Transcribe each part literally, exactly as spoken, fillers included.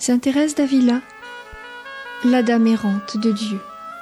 Sainte Thérèse d'Avila, la dame errante de Dieu.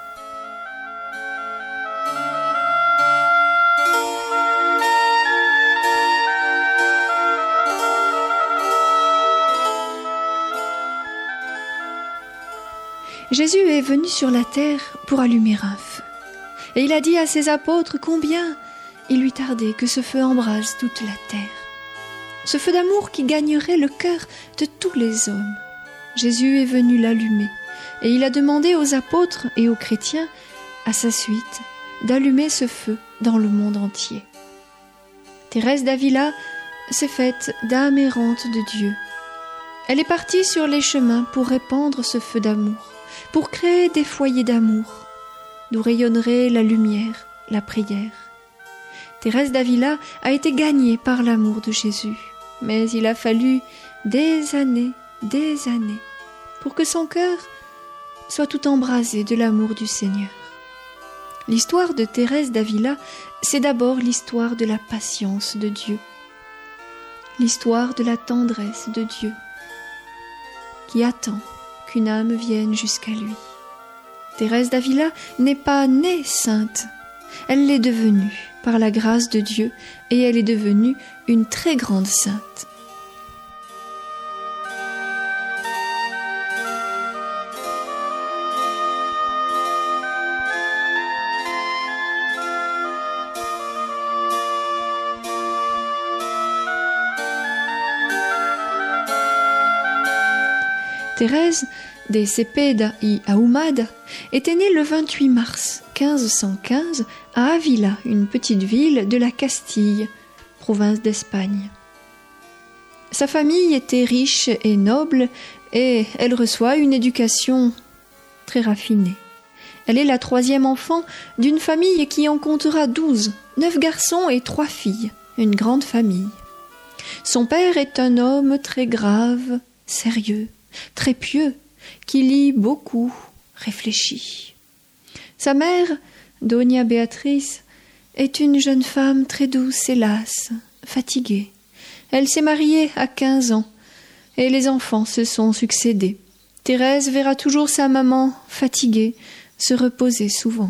Jésus est venu sur la terre pour allumer un feu. Et il a dit à ses apôtres combien il lui tardait que ce feu embrase toute la terre. Ce feu d'amour qui gagnerait le cœur de tous les hommes. Jésus est venu l'allumer. Et il a demandé aux apôtres et aux chrétiens, à sa suite, d'allumer ce feu dans le monde entier. Thérèse d'Avila s'est faite dame errante de Dieu. Elle est partie sur les chemins pour répandre ce feu d'amour, pour créer des foyers d'amour, d'où rayonnerait la lumière, la prière. Thérèse d'Avila a été gagnée par l'amour de Jésus, mais il a fallu des années, des années, pour que son cœur soit tout embrasé de l'amour du Seigneur. L'histoire de Thérèse d'Avila, c'est d'abord l'histoire de la patience de Dieu, l'histoire de la tendresse de Dieu, qui attend qu'une âme vienne jusqu'à lui. Thérèse d'Avila n'est pas née sainte, elle l'est devenue par la grâce de Dieu et elle est devenue une très grande sainte. Thérèse de Cepeda y Ahumada était née le vingt-huit mars quinze cent quinze à Avila, une petite ville de la Castille, province d'Espagne. Sa famille était riche et noble et elle reçoit une éducation très raffinée. Elle est la troisième enfant d'une famille qui en comptera douze, neuf garçons et trois filles, une grande famille. Son père est un homme très grave, sérieux, très pieux, qui lit beaucoup, réfléchit. Sa mère, Doña Beatriz, est une jeune femme très douce et lasse, fatiguée. Elle s'est mariée à quinze ans et les enfants se sont succédés. Thérèse verra toujours sa maman fatiguée, se reposer souvent.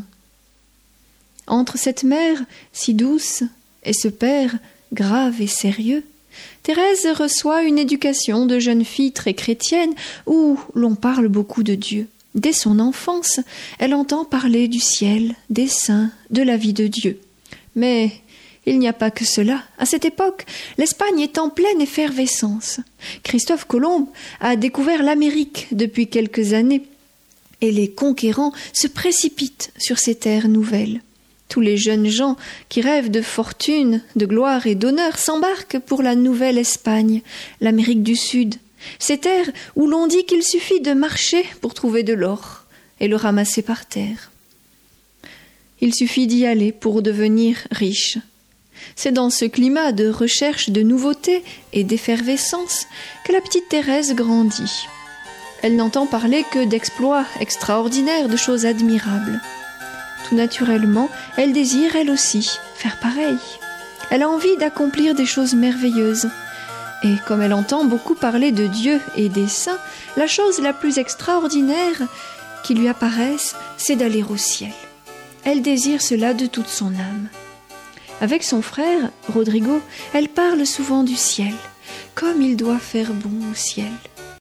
Entre cette mère si douce et ce père grave et sérieux, Thérèse reçoit une éducation de jeune fille très chrétienne où l'on parle beaucoup de Dieu. Dès son enfance, elle entend parler du ciel, des saints, de la vie de Dieu. Mais il n'y a pas que cela. À cette époque, l'Espagne est en pleine effervescence. Christophe Colomb a découvert l'Amérique depuis quelques années et les conquérants se précipitent sur ces terres nouvelles. Tous les jeunes gens qui rêvent de fortune, de gloire et d'honneur s'embarquent pour la nouvelle Espagne, l'Amérique du Sud, ces terres où l'on dit qu'il suffit de marcher pour trouver de l'or et le ramasser par terre. Il suffit d'y aller pour devenir riche. C'est dans ce climat de recherche de nouveautés et d'effervescence que la petite Thérèse grandit. Elle n'entend parler que d'exploits extraordinaires, de choses admirables. Tout naturellement, elle désire, elle aussi, faire pareil. Elle a envie d'accomplir des choses merveilleuses. Et comme elle entend beaucoup parler de Dieu et des saints, la chose la plus extraordinaire qui lui apparaisse, c'est d'aller au ciel. Elle désire cela de toute son âme. Avec son frère, Rodrigo, elle parle souvent du ciel, comme il doit faire bon au ciel.